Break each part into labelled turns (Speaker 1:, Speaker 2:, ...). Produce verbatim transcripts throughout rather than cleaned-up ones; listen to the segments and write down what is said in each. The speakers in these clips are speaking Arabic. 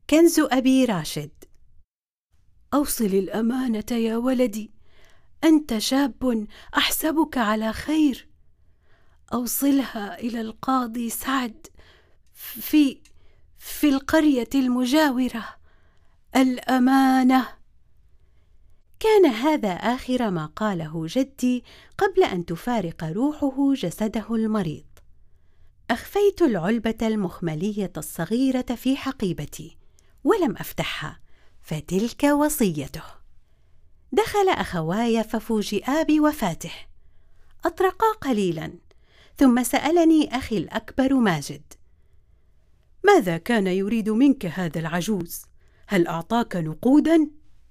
Speaker 1: كنز أبي راشد. أوصل الأمانة يا ولدي، أنت شاب أحسبك على خير. أوصلها إلى القاضي سعد في في القرية المجاورة. الأمانة. كان هذا آخر ما قاله جدي قبل أن تفارق روحه جسده المريض. أخفيت العلبة المخملية الصغيرة في حقيبتي ولم أفتحها، فتلك وصيته. دخل أخواي ففوجئا بوفاته. أطرقا قليلا ثم سألني أخي الأكبر ماجد: ماذا كان يريد منك هذا العجوز؟ هل أعطاك نقودا؟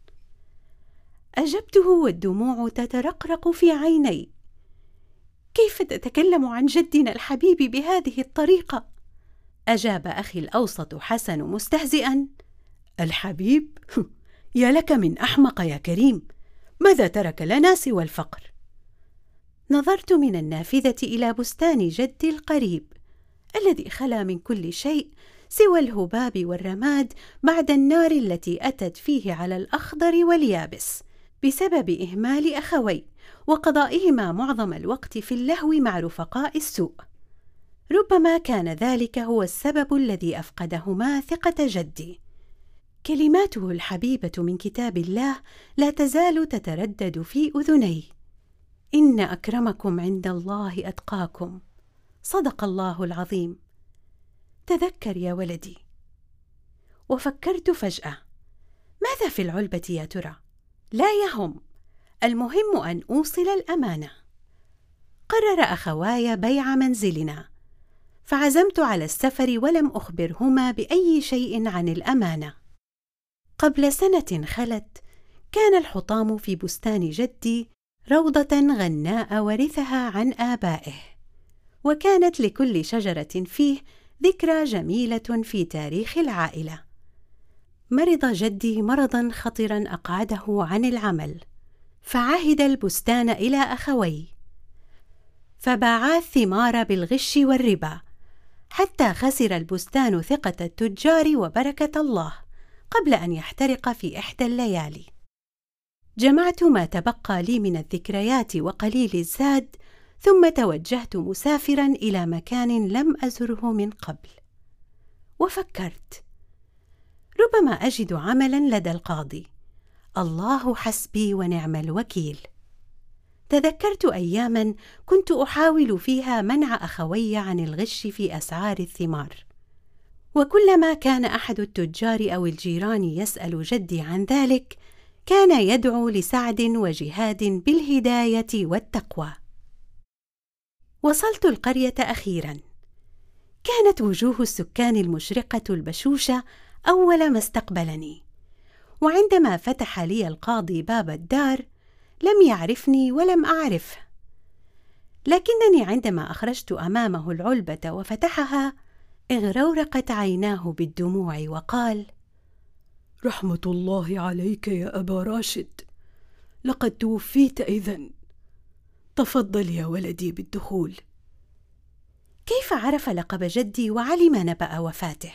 Speaker 1: أجبته والدموع تترقرق في عيني: كيف تتكلم عن جدنا الحبيب بهذه الطريقة؟ أجاب أخي الأوسط حسن مستهزئا: الحبيب؟ يا لك من أحمق يا كريم، ماذا ترك لنا سوى الفقر؟ نظرت من النافذة إلى بستان جدي القريب الذي خلا من كل شيء سوى الهباب والرماد بعد النار التي أتت فيه على الأخضر واليابس بسبب إهمال أخوي وقضائهما معظم الوقت في اللهو مع رفقاء السوء. ربما كان ذلك هو السبب الذي أفقدهما ثقة جدي. كلماته الحبيبة من كتاب الله لا تزال تتردد في أذني: إن أكرمكم عند الله أتقاكم. صدق الله العظيم. تذكر يا ولدي. وفكرت فجأة: ماذا في العلبة يا ترى؟ لا يهم، المهم أن أوصل الأمانة. قرر أخواي بيع منزلنا، فعزمت على السفر ولم أخبرهما بأي شيء عن الأمانة. قبل سنة خلت كان الحطام في بستان جدي روضة غناء ورثها عن آبائه، وكانت لكل شجرة فيه ذكرى جميلة في تاريخ العائلة. مرض جدي مرضا خطرا أقعده عن العمل، فعهد البستان إلى أخوي، فباعا الثمار بالغش والربا حتى خسر البستان ثقة التجار وبركة الله قبل أن يحترق في إحدى الليالي. جمعت ما تبقى لي من الذكريات وقليل الزاد، ثم توجهت مسافرا إلى مكان لم أزره من قبل. وفكرت: ربما أجد عملا لدى القاضي، الله حسبي ونعم الوكيل. تذكرت أياما كنت أحاول فيها منع أخوي عن الغش في أسعار الثمار، وكلما كان أحد التجار أو الجيران يسأل جدي عن ذلك كان يدعو لسعد وجهاد بالهداية والتقوى. وصلت القرية أخيرا. كانت وجوه السكان المشرقة البشوشة أول ما استقبلني، وعندما فتح لي القاضي باب الدار لم يعرفني ولم أعرفه، لكنني عندما أخرجت أمامه العلبة وفتحها اغرورقت عيناه بالدموع وقال: رحمة الله عليك يا أبا راشد، لقد توفيت إذن. تفضل يا ولدي بالدخول. كيف عرف لقب جدي وعلم نبأ وفاته؟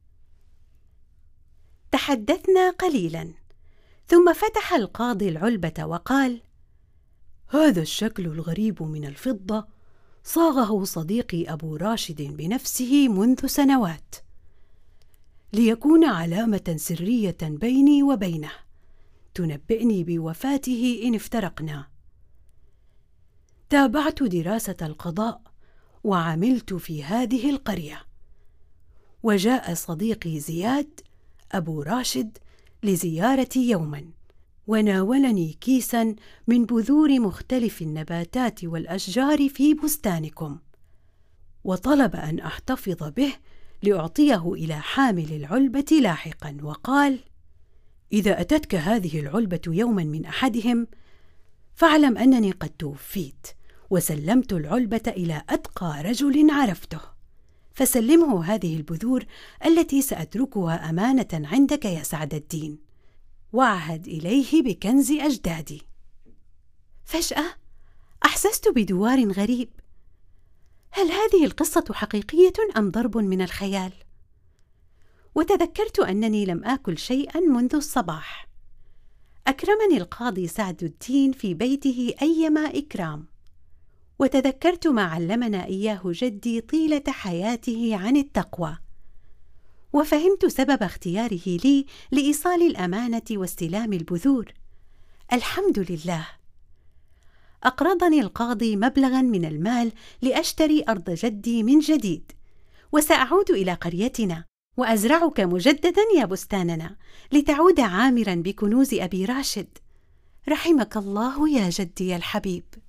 Speaker 1: تحدثنا قليلا، ثم فتح القاضي العلبة وقال: هذا الشكل الغريب من الفضة صاغه صديقي أبو راشد بنفسه منذ سنوات، ليكون علامة سرية بيني وبينه تنبئني بوفاته إن افترقنا. تابعت دراسة القضاء وعملت في هذه القرية، وجاء صديقي زياد أبو راشد لزيارتي يوما، وناولني كيسا من بذور مختلف النباتات والأشجار في بستانكم، وطلب أن أحتفظ به لأعطيه إلى حامل العلبة لاحقا، وقال: إذا أتتك هذه العلبة يوما من أحدهم فاعلم أنني قد توفيت، وسلمت العلبة إلى أتقى رجل عرفته، فسلمه هذه البذور التي سأتركها أمانة عندك يا سعد الدين، وعهد إليه بكنز أجدادي. فجأة أحسست بدوار غريب. هل هذه القصة حقيقية أم ضرب من الخيال؟ وتذكرت أنني لم آكل شيئا منذ الصباح. أكرمني القاضي سعد الدين في بيته أيما إكرام، وتذكرت ما علمنا إياه جدي طيلة حياته عن التقوى، وفهمت سبب اختياره لي لإيصال الأمانة واستلام البذور. الحمد لله. أقرضني القاضي مبلغا من المال لأشتري أرض جدي من جديد، وسأعود إلى قريتنا وأزرعك مجددا يا بستاننا لتعود عامرا بكنوز أبي راشد. رحمك الله يا جدي الحبيب.